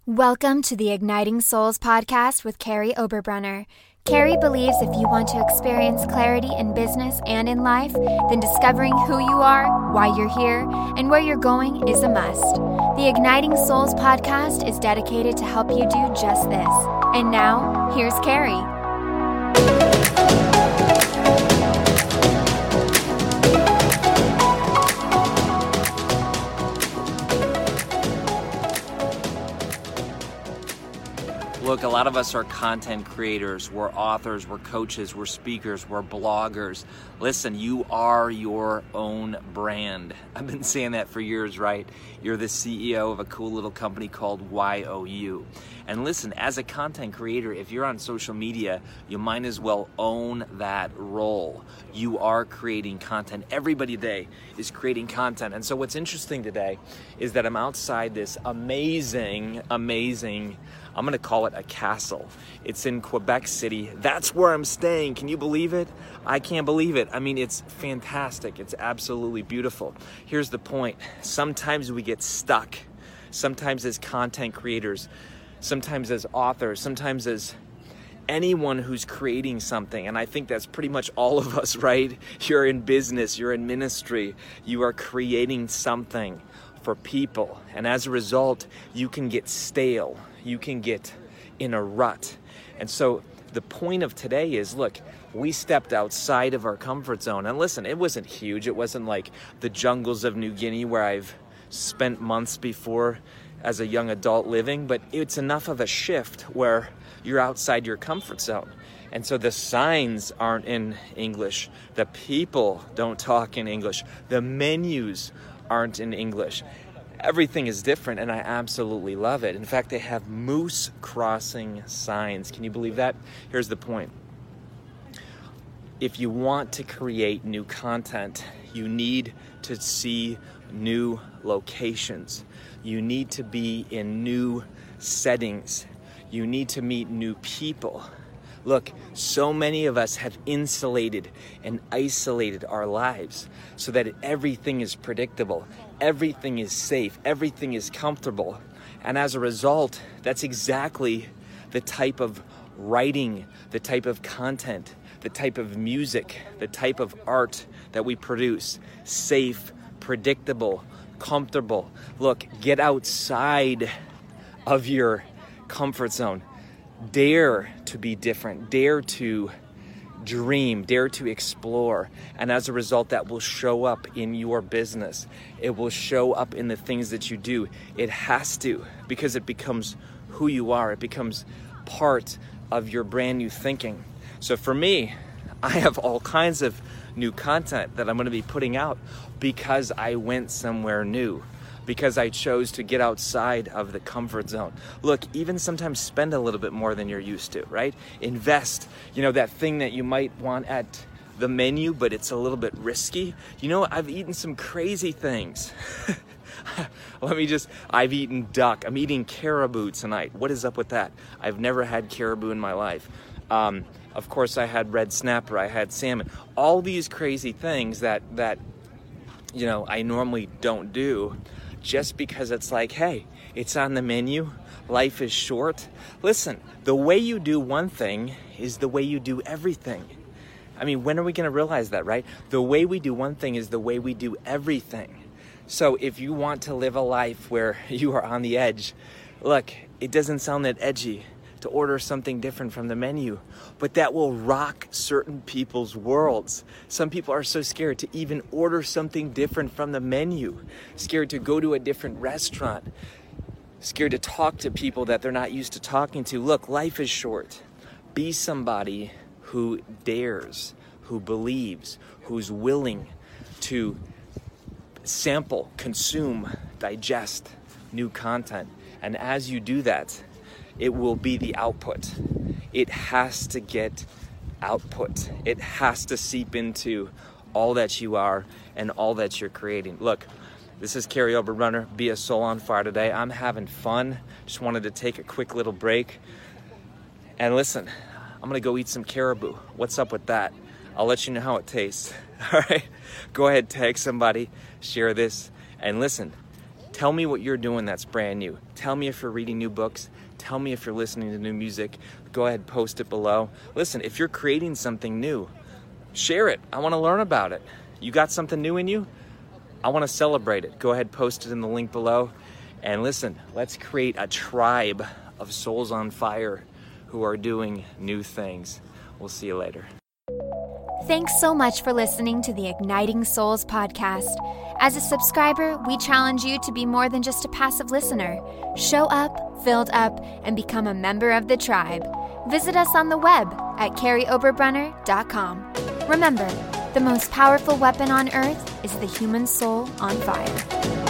Welcome to the Igniting Souls podcast with Carrie Oberbrunner. Carrie believes if you want to experience clarity in business and in life, then discovering who you are, why you're here, and where you're going is a must. The Igniting Souls podcast is dedicated to help you do just this. And now, here's Carrie. Look, a lot of us are content creators, we're authors, we're coaches, we're speakers, we're bloggers. Listen, you are your own brand. I've been saying that for years, right? You're the CEO of a cool little company called YOU. And listen, as a content creator, if you're on social media, you might as well own that role. You are creating content. Everybody today is creating content. And so what's interesting today is that I'm outside this amazing, I'm gonna call it a castle. It's in Quebec City. That's where I'm staying. Can you believe it? I can't believe it. I mean, it's fantastic. It's absolutely beautiful. Here's the point. Sometimes we get stuck. Sometimes as content creators, sometimes as authors, sometimes as anyone who's creating something. And I think that's pretty much all of us, right? You're in business, you're in ministry, you are creating something for people. And as a result, you can get stale. You can get in a rut. And so the point of today is, look, we stepped outside of our comfort zone. And listen, it wasn't huge. It wasn't like the jungles of New Guinea where I've spent months before as a young adult living, but it's enough of a shift where you're outside your comfort zone. And so the signs aren't in English. The people don't talk in English. The menus aren't in English. Everything is different, and I absolutely love it. In fact, they have moose crossing signs. Can you believe that? Here's the point. If you want to create new content, you need to see new locations. You need to be in new settings. You need to meet new people. Look, so many of us have insulated and isolated our lives so that everything is predictable, everything is safe, everything is comfortable. And as a result, that's exactly the type of writing, the type of content, the type of music, the type of art that we produce. Safe, predictable, comfortable. Look, get outside of your comfort zone. Dare to be different, dare to dream, dare to explore. And as a result, that will show up in your business. It will show up in the things that you do. It has to, because it becomes who you are. It becomes part of your brand new thinking. So for me, I have all kinds of new content that I'm going to be putting out because I went somewhere new. Because I chose to get outside of the comfort zone. Look, even sometimes spend a little bit more than you're used to, right? Invest, that thing that you might want at the menu, but it's a little bit risky. I've eaten some crazy things. I've eaten duck. I'm eating caribou tonight. What is up with that? I've never had caribou in my life. Of course, I had red snapper. I had salmon. All these crazy things that I normally don't do. Just because it's like, hey, it's on the menu, life is short. Listen, the way you do one thing is the way you do everything. I mean, when are we going to realize that, right? The way we do one thing is the way we do everything. So if you want to live a life where you are on the edge, look, it doesn't sound that edgy to order something different from the menu, but that will rock certain people's worlds. Some people are so scared to even order something different from the menu, scared to go to a different restaurant, scared to talk to people that they're not used to talking to. Look, life is short. Be somebody who dares, who believes, who's willing to sample, consume, digest new content. And as you do that, it will be the output. It has to get output. It has to seep into all that you are and all that you're creating. Look, this is Carrie Oberbrunner, Be a Soul on Fire today. I'm having fun. Just wanted to take a quick little break. And listen, I'm gonna go eat some caribou. What's up with that? I'll let you know how it tastes. All right, go ahead, tag somebody, share this, and listen, Tell me what you're doing that's brand new. Tell me if you're reading new books. Tell me if you're listening to new music. Go ahead, post it below. Listen, if you're creating something new, share it. I want to learn about it. You got something new in you? I want to celebrate it. Go ahead, post it in the link below. And listen, let's create a tribe of souls on fire who are doing new things. We'll see you later. Thanks so much for listening to the Igniting Souls podcast. As a subscriber, we challenge you to be more than just a passive listener. Show up, filled up, and become a member of the tribe. Visit us on the web at carryoberbrunner.com. Remember, the most powerful weapon on earth is the human soul on fire.